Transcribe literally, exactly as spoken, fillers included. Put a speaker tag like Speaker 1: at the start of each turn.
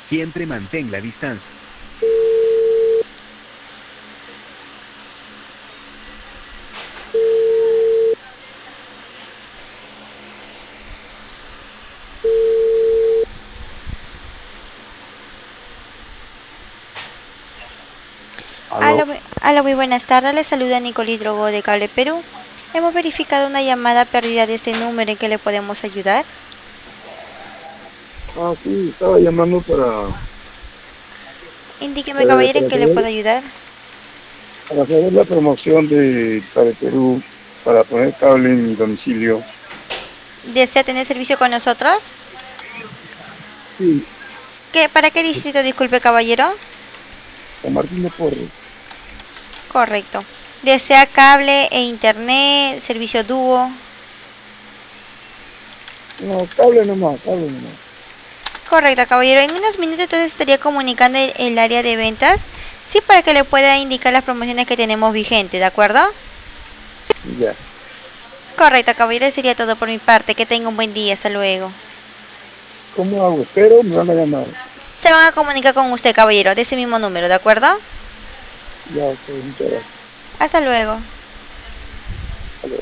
Speaker 1: Siempre mantén la distancia.
Speaker 2: Aló.
Speaker 3: Aló, mu- aló, muy buenas tardes. Les saluda Nicolí Drogo de Cable Perú. Hemos verificado una llamada perdida de este número en que le podemos ayudar.
Speaker 2: Ah, sí, estaba llamando para,
Speaker 3: Indíqueme,
Speaker 2: eh,
Speaker 3: caballero, en
Speaker 2: para
Speaker 3: qué le
Speaker 2: saber,
Speaker 3: puedo ayudar.
Speaker 2: para saber la promoción de Cable Perú para poner cable en mi domicilio.
Speaker 3: ¿Desea tener servicio con nosotros?
Speaker 2: Sí,
Speaker 3: ¿Qué, ¿Para qué distrito, disculpe, caballero?
Speaker 2: San Martín de Porres.
Speaker 3: Correcto. ¿Desea cable e internet, servicio dúo?
Speaker 2: No, cable nomás, cable nomás.
Speaker 3: Correcto, caballero. En unos minutos entonces estaría comunicando el, el área de ventas. Sí, para que le pueda indicar las promociones que tenemos vigentes, ¿de acuerdo?
Speaker 2: Ya.
Speaker 3: Correcto, caballero. Sería todo por mi parte. Que tenga un buen día. Hasta luego.
Speaker 2: ¿Cómo hago? Espero, me van a llamar.
Speaker 3: Se van a comunicar con usted, caballero, de ese mismo número, ¿de acuerdo?
Speaker 2: Ya, ok, muchas gracias.
Speaker 3: Hasta luego.